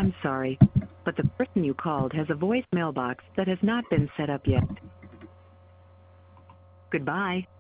I'm sorry, but the person you called has a voice mailbox that has not been set up yet. Goodbye.